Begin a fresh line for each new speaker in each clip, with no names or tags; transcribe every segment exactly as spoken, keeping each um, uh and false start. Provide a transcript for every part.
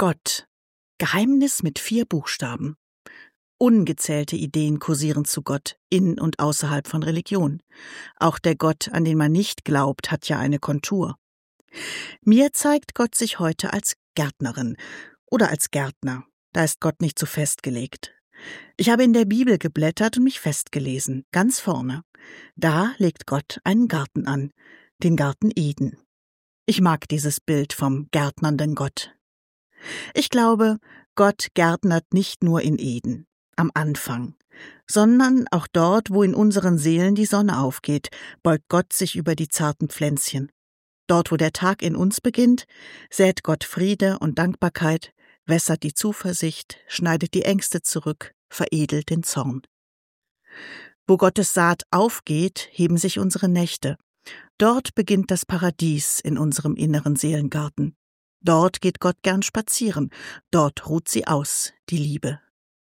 Gott. Geheimnis mit vier Buchstaben. Ungezählte Ideen kursieren zu Gott, in und außerhalb von Religion. Auch der Gott, an den man nicht glaubt, hat ja eine Kontur. Mir zeigt Gott sich heute als Gärtnerin oder als Gärtner. Da ist Gott nicht so festgelegt. Ich habe in der Bibel geblättert und mich festgelesen, ganz vorne. Da legt Gott einen Garten an, den Garten Eden. Ich mag dieses Bild vom gärtnernden Gott. Ich glaube, Gott gärtnert nicht nur in Eden, am Anfang, sondern auch dort, wo in unseren Seelen die Sonne aufgeht, beugt Gott sich über die zarten Pflänzchen. Dort, wo der Tag in uns beginnt, sät Gott Friede und Dankbarkeit, wässert die Zuversicht, schneidet die Ängste zurück, veredelt den Zorn. Wo Gottes Saat aufgeht, heben sich unsere Nächte. Dort beginnt das Paradies in unserem inneren Seelengarten. Dort geht Gott gern spazieren, dort ruht sie aus, die Liebe.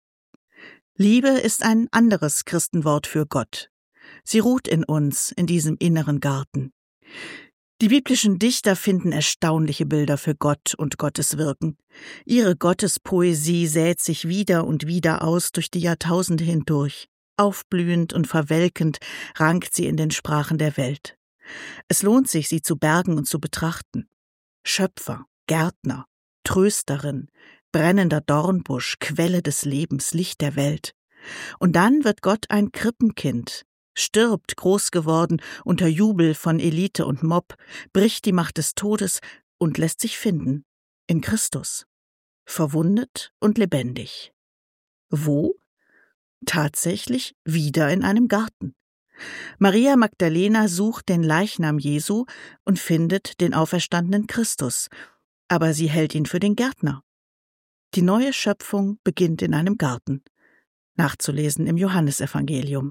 Liebe ist ein anderes Christenwort für Gott. Sie ruht in uns, in diesem inneren Garten. Die biblischen Dichter finden erstaunliche Bilder für Gott und Gottes Wirken. Ihre Gottespoesie sät sich wieder und wieder aus durch die Jahrtausende hindurch. Aufblühend und verwelkend rankt sie in den Sprachen der Welt. Es lohnt sich, sie zu bergen und zu betrachten. Schöpfer, Gärtner, Trösterin, brennender Dornbusch, Quelle des Lebens, Licht der Welt. Und dann wird Gott ein Krippenkind, stirbt, groß geworden, unter Jubel von Elite und Mob, bricht die Macht des Todes und lässt sich finden, in Christus, verwundet und lebendig. Wo? Tatsächlich wieder in einem Garten. Maria Magdalena sucht den Leichnam Jesu und findet den auferstandenen Christus, aber sie hält ihn für den Gärtner. Die neue Schöpfung beginnt in einem Garten. Nachzulesen im Johannesevangelium.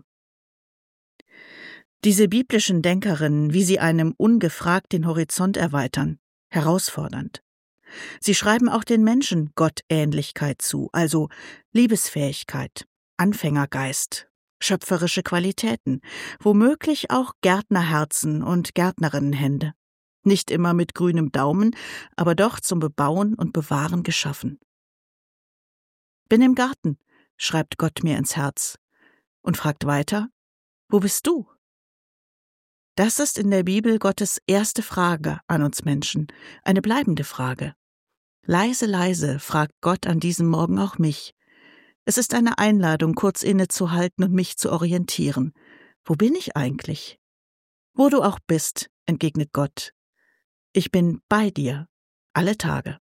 Diese biblischen Denkerinnen, wie sie einem ungefragt den Horizont erweitern, herausfordernd. Sie schreiben auch den Menschen Gottähnlichkeit zu, also Liebesfähigkeit, Anfängergeist, schöpferische Qualitäten, womöglich auch Gärtnerherzen und Gärtnerinnenhände. Nicht immer mit grünem Daumen, aber doch zum Bebauen und Bewahren geschaffen. Bin im Garten, schreibt Gott mir ins Herz und fragt weiter, wo bist du? Das ist in der Bibel Gottes erste Frage an uns Menschen, eine bleibende Frage. Leise, leise fragt Gott an diesem Morgen auch mich. Es ist eine Einladung, kurz innezuhalten und mich zu orientieren. Wo bin ich eigentlich? Wo du auch bist, entgegnet Gott. Ich bin bei dir, alle Tage.